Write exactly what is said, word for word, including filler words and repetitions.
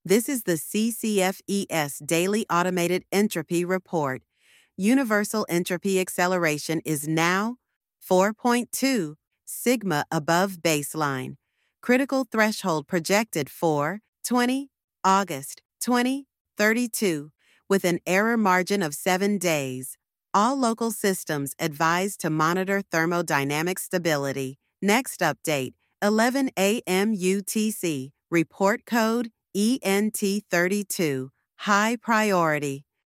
This is the C C F E S Daily Automated Entropy Report. Universal entropy acceleration is now four point two sigma above baseline. Critical threshold projected for twenty August twenty thirty-two with an error margin of seven days. All local systems advised to monitor thermodynamic stability. Next update, eleven A M U T C. Report code E N T thirty-two. High priority.